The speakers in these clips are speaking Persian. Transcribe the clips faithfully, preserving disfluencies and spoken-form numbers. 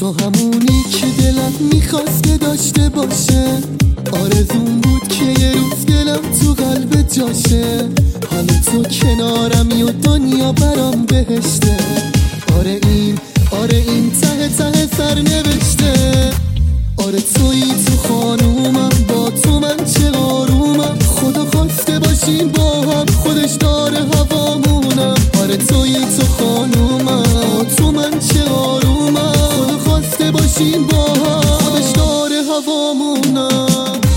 تو همونی که دلم میخواست که داشته باشه، آرزون بود که یه روز دلم تو قلب جاشه. حالا تو کنارمی و دنیا برام بهشته. آره این آره این ته ته سر نوشته. آره تویی تو خانومم، با تو من چه آرومم. خدا خواسته باشیم با هم، خودش داره هوامونم. آره تویی تو خانومم، با تو من چه آرومم. خدا خواسته باشیم با هم، خودش داره هوامونم.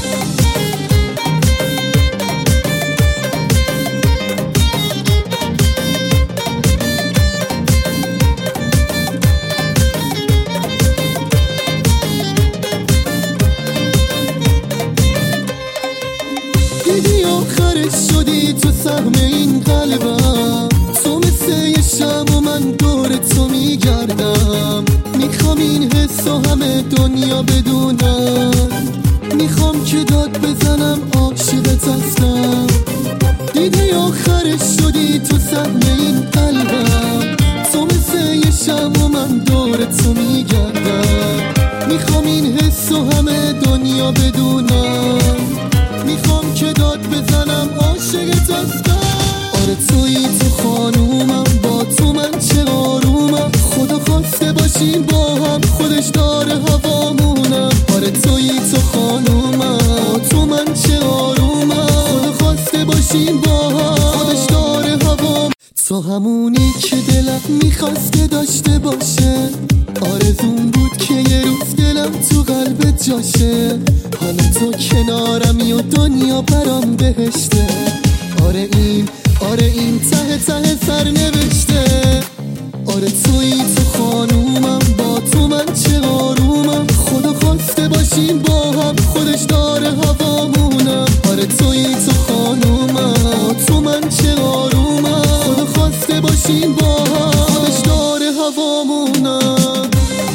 دیدی آخرش شدی تو سهم این قلبم. تو مثل یه شم و من دور تو میگردم. میخوام این حس و همه دنیا بدونم. میخوام که داد بزنم عاشقت هستم. دیدی آخرش شدی تو سهم این قلبم. تو مثل یه شم و من دور تو میگردم. میخوام این حس و همه دنیا بدونم. میخوام که داد بزنم عاشقت هستم. آره تویی تو خانومم، با تو من چه آرومم. خدا خواسته باشیم با هم، خودش داره هوامونم. آره تویی تو خانومم، با تو من چه آرومم. خدا خواسته باشیم با هم، خودش داره هوام. تو همونی که دلم میخواست که داشته باشه، آرزون بود که یه روز دلم تو قلب جاشه. حالا تو کنارمی و دنیا برام بهشته. آره این آره این ته ته سر نوشته. آره تویی تو خانومم، با تو من چه آرومم. خدا خواسته باشیم با هم، خودش داره هوامونم. آره تویی تو خانومم، با تو من چه آرومم. خدا خواسته باشیم با هم، خودش داره هوامونم.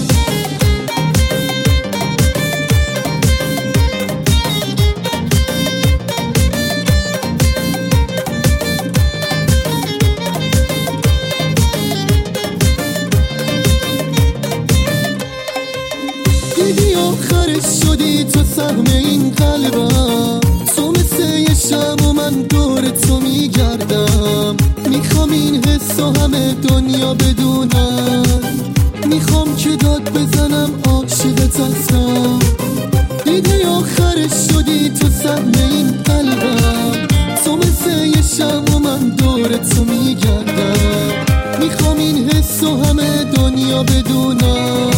دیدی آخرش شدی تو سهم این قلبم. تو مثل یه شم و من دور تو میگردم. میخوام این حس و همه دنیا بدونم. میخوام که داد بزنم عاشقت هستم. دیدی آخرش شدی تو سهم این قلبم. تو مثل یه شم و من دور تو میگردم. میخوام این حس و همه دنیا بدونم.